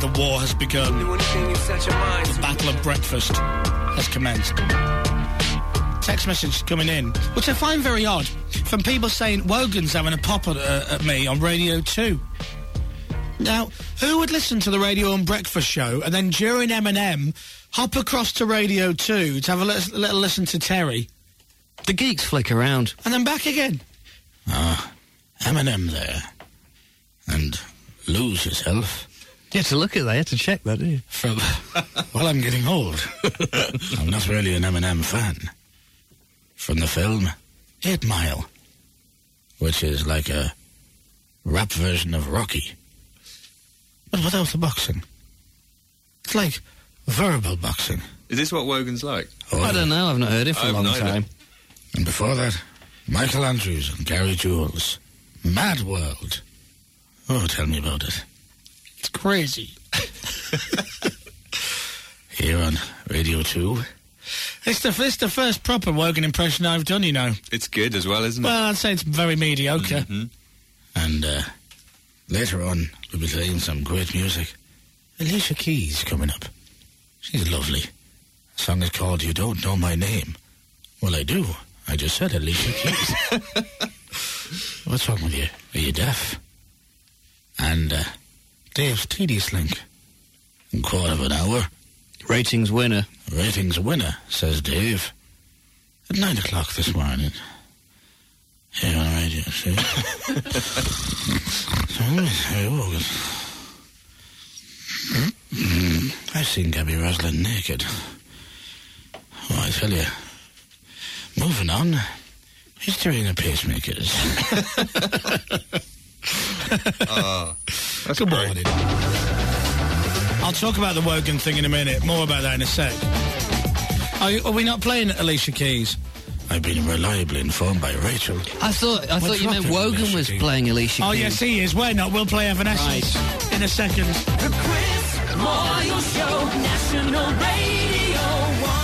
the war has begun. The Battle of Breakfast has commenced. Text message coming in, which I find very odd, from people saying Wogan's having a pop at me on Radio 2. Now, who would listen to the Radio and Breakfast show and then during M&M hop across to Radio 2 to have a little listen to Terry? The geeks flick around. And then back again. M&M there. And lose yourself. You had to look at that, you had to check that, didn't you? Well, I'm getting old. I'm not really an M&M fan. From the film 8 Mile, which is like a rap version of Rocky, but without the boxing. It's like verbal boxing. Is this what Wogan's like? Oh, I don't know, I've not heard it for a long time. And before that, Michael Andrews and Gary Jules. Mad World. Oh, tell me about it. It's crazy. Here on Radio 2. It's the first proper Wogan impression I've done, you know. It's good as well, isn't it? Well, I'd say it's very mediocre. Mm-hmm. And later on, we'll be playing some great music. Alicia Keys coming up. She's lovely. The song is called You Don't Know My Name. Well, I do. I just said Alicia Keys. What's wrong with you? Are you deaf? And Dave's Tedious Link. In quarter of an hour. Ratings winner. Ratings winner, says Dave. At 9 o'clock this morning. Here on Radio, see? I've seen Gabby Roslin naked. Oh, I tell you. Moving on. History in the Pacemakers. That's Good great. morning. I'll talk about the Wogan thing in a minute. More about that in a sec. Are we not playing Alicia Keys? I've been reliably informed by Rachel. I thought you meant Wogan was playing Alicia Keys. Oh, yes, he is. We're not. We'll play Evanescence in a second. The Chris Moyle Show, National Radio 1.